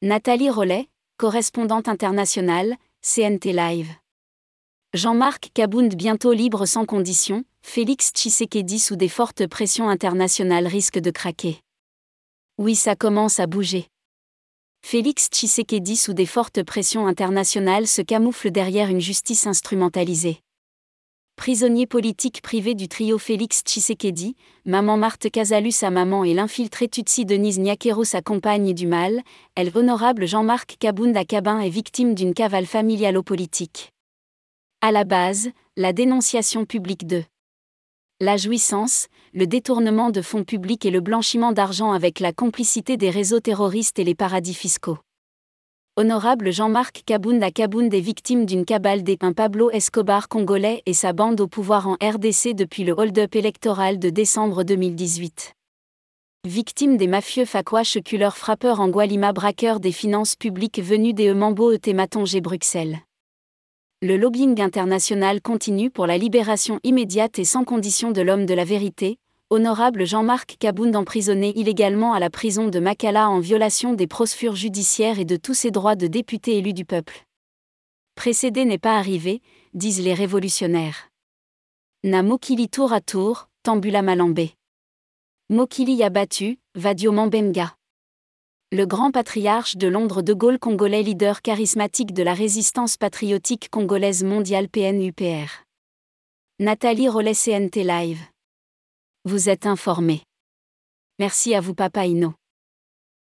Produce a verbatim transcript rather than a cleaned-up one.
Nathalie Rollet, correspondante internationale, C N T Live. Jean-Marc Kabound bientôt libre sans condition, Félix Tshisekedi sous des fortes pressions internationales risque de craquer. Oui, ça commence à bouger. Félix Tshisekedi sous des fortes pressions internationales se camoufle derrière une justice instrumentalisée. Prisonnier politique privé du trio Félix Tshisekedi, maman Marthe Casalus sa maman et l'infiltrée Tutsi Denise Nyakero sa compagne du mal, elle honorable Jean-Marc Kabound à Cabin est victime d'une cavale familialo-politique. À la base, la dénonciation publique de la jouissance, le détournement de fonds publics et le blanchiment d'argent avec la complicité des réseaux terroristes et les paradis fiscaux. Honorable Jean-Marc Kabound à Kabound est victime d'une cabale des un Pablo Escobar congolais et sa bande au pouvoir en R D C depuis le hold-up électoral de décembre deux mille dix-huit. Victime des mafieux Fakwash culeurs frappeurs en Gualima braqueurs des finances publiques venus des Mambo Thématonge et Bruxelles. Le lobbying international continue pour la libération immédiate et sans condition de l'homme de la vérité, honorable Jean-Marc Kabound emprisonné illégalement à la prison de Makala en violation des procédures judiciaires et de tous ses droits de député élu du peuple. Précédé n'est pas arrivé, disent les révolutionnaires. Na Mokili tour à tour, Tambula Malambé. Mokili abattu, Vadio Mambemga. Le grand patriarche de Londres de Gaulle congolais leader charismatique de la résistance patriotique congolaise mondiale P N U P R. Nathalie Rollet C N T Live. Vous êtes informé. Merci à vous Papa Ino.